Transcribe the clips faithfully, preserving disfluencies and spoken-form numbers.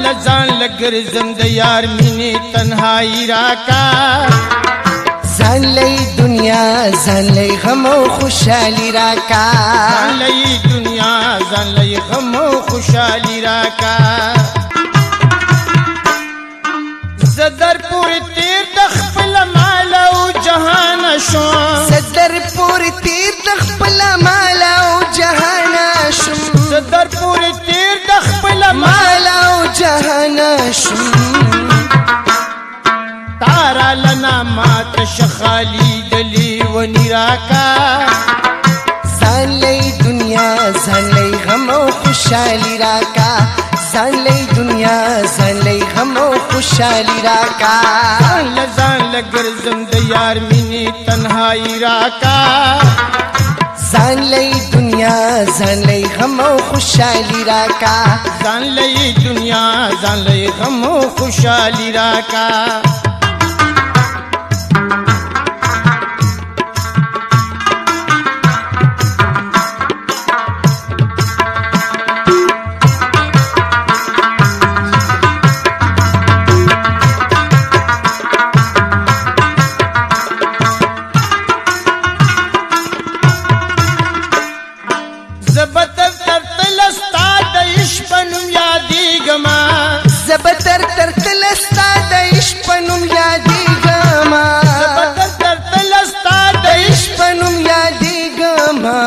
لزان لګرزم د یار مینې تنهایی راکا ځان لې دنیا ځان لې غم او خوشالي راکا ځان لې دنیا ځان لې غم او خوشالي راکا زدر پوری تیر د خپل مال او جهان شو زدر پوری تیر د خپل مال او جهان شو زدر پوری تیر د خپل مال او جهان شو تارا لنا مات شخالی دلی ونی راکا ځان لې دنیا ځان لې غم او خوشالي راکا ځان لې دنیا ځان لې غم او خوشالي راکا ځان لزان لګرزم د یار مینې تنهایی راکا ځان لې دنیا ځان لې غم او خوشالي راکا ځان لې دنیا ځان لې غم او خوشالي راکا زبتر تر تلستا د عشق نوم یادېږما زبتر تر تلستا د عشق نوم یادېږما زبتر تر تلستا د عشق نوم یادېږما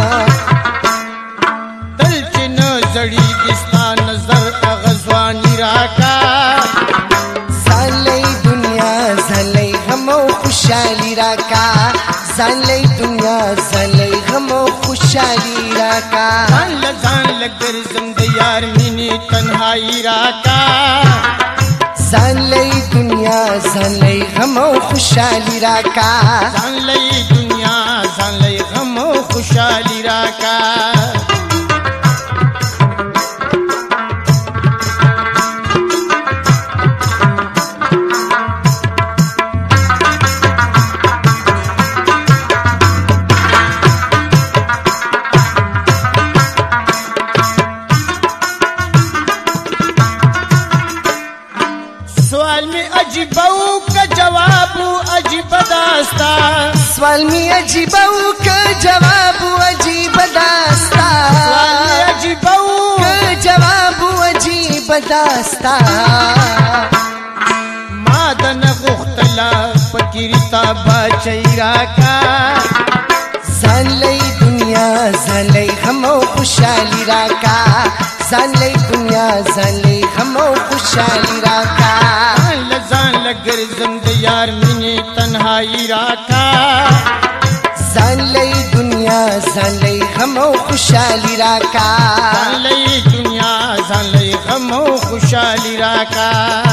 تل چې نه زړېږي ستا نظر هغه ځواني راکا ځان لې دنیا ځان لې غم او خوشالي راکا ځان لې دنیا ځان لې غم او خوشالي راکا ځان لزان لګرزم د یار مینې تنهایی راکا ځان لې دنیا ځان لې غم او خوشالي راکا ځان لې دنیا ځان لې غم او خوشالي راکا سوال می عجیب او کا جواب عجیب داستا سوال می عجیب او کا جواب عجیب داستا سوال می عجیب او کا جواب عجیب داستا ما دن غختلا فکرتا بچی راکا ځان لې دنیا ځان لې غم او خوشالي راکا ځان لې دنیا ځان لې غم او خوشالي راکا لزان لګرزم د یار مینې تنهایی راکا ځان لې دنیا ځان لې غم او خوشالي راکا ځان لې دنیا ځان لې غم او خوشالي راکا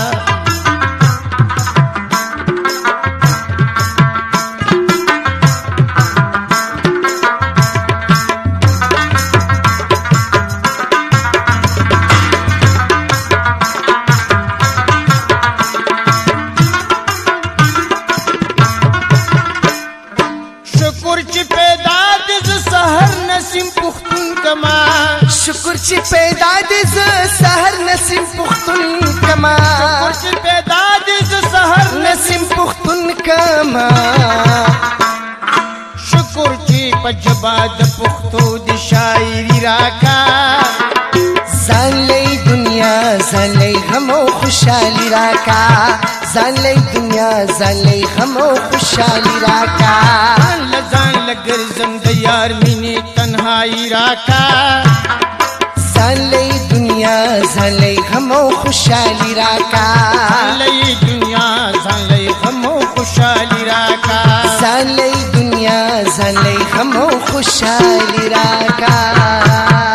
شکر چې پیدا دې ز سحر نسیم پختون کما شکر چې پیدا دې ز سحر نسیم پختون کما شکر چې پیدا دې ز سحر نسیم پختون کما شکر چې پجبا د پختو د شاعري راکا ځان لې دنیا ځان لې غم او خوشالي راکا ځان لې دنیا ځان لې غم او خوشالي راکا لزان لګرزم د یار مینې تنهایی راکا ځان لې دنیا ځان لې غم او خوشالي راکا ځان لې دنیا ځان لې غم او خوشالي راکا ځان لې دنیا ځان لې غم او خوشالي راکا